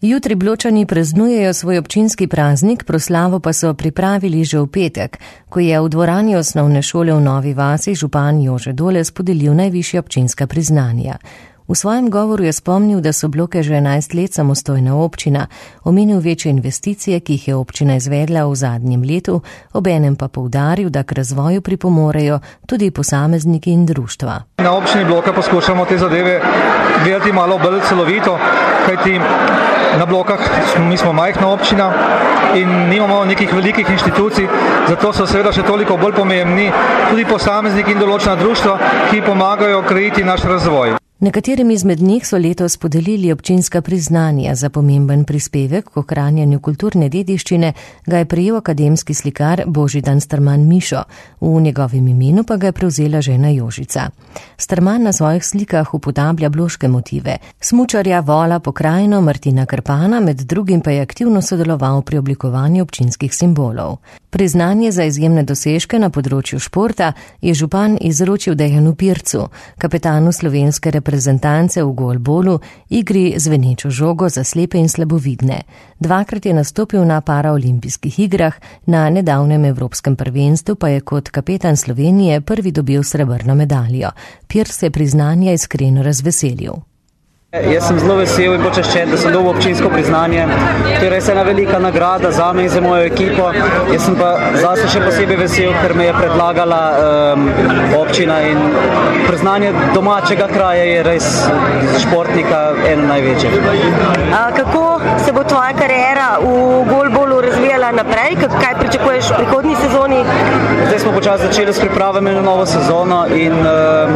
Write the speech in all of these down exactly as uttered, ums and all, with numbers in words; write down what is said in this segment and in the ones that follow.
Jutri Bločani praznujejo svoj občinski praznik, proslavo pa so pripravili že v petek, ko je v dvorani osnovne šole v Novi Vasi župan Jože Doles podelil najvišja občinska priznanja. V svojem govoru je spomnil, da so Bloke že enajst let samostojna občina, omenil večje investicije, ki jih je občina izvedla v zadnjem letu, obenem pa poudaril, da k razvoju pripomorejo tudi posamezniki in društva. Na občini Bloka poskušamo te zadeve gledati malo bolj celovito, kajti na Blokah mi smo majhna občina in nimamo nekih velikih inštitucij, zato so seveda še toliko bolj pomembni tudi posamezniki in določena društva, ki pomagajo krojiti naš razvoj. Nekaterim izmed njih so letos podelili občinska priznanja za pomemben prispevek k ohranjanju kulturne dediščine, ga je prejel akademski slikar Božidan Strman Mišo, v njegovem imenu pa ga je prevzela žena Jožica. Strman na svojih slikah upodablja bloške motive, smučarja, vola, pokrajino, Martina Krpana, med drugim pa je aktivno sodeloval pri oblikovanju občinskih simbolov. Priznanje za izjemne dosežke na področju športa je župan izročil Dejanu Pircu, kapetanu slovenske reprezentance v golbolu, igri zvenečo žogo za slepe in slabovidne. Dvakrat je nastopil na paraolimpijskih igrah, na nedavnem evropskem prvenstvu pa je kot kapetan Slovenije prvi dobil srebrno medaljo. Pirc je priznanja iskreno razveselil. Jaz sem zelo vesel in počaščen, da sem dobil občinsko priznanje. To je res ena velika nagrada zame in za mojo ekipo. Jaz sem pa zase še posebej vesel, ker me je predlagala um, občina in priznanje domačega kraja je res športnika eno največje. A kako se bo tvoja kariera v golbolu razvijala naprej? Kaj pričakuješ v prihodnji sezoni? Zdaj smo počasi začeli s pripravami na novo sezono in um,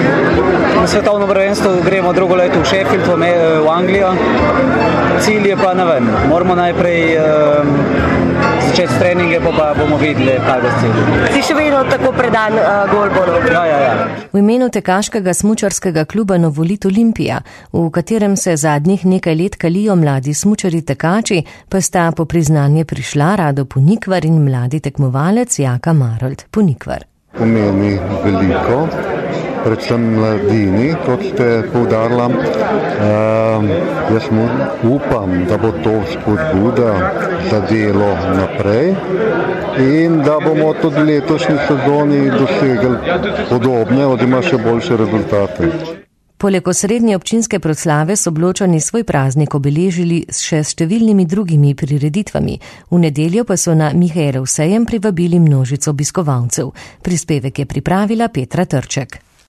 na svetovno prvenstvo gremo drugo leto v Sheffield v, v Anglijo. Cilj je pa ne vem. Moramo najprej um, začeti s treninge, pa, pa bomo videli, kaj bo cilj. Si še vedno tako predan uh, golbolu? Ja, ja, ja. V imenu tekaškega smučarskega kluba Novolit Olimpija, v katerem se zadnjih nekaj let kalijo mladi smučari tekači, pa sta po priznanje prišla Rado Punikvar in mladi tekmovalec Jaka Marold. Punikvar. Pomeni veliko, predvsem mladini, kot ste poudarila. Uh, jaz upam, da bo to spodbuda za delo naprej in da bomo tudi letošnji sezoni dosegli podobne oziroma še boljše rezultate. Poleg osrednje občinske proslave so Bločani svoj praznik obeležili še s številnimi drugimi prireditvami. V nedeljo pa so na Mihaelov sejem privabili množico obiskovalcev. Prispevek je pripravila Petra Trček.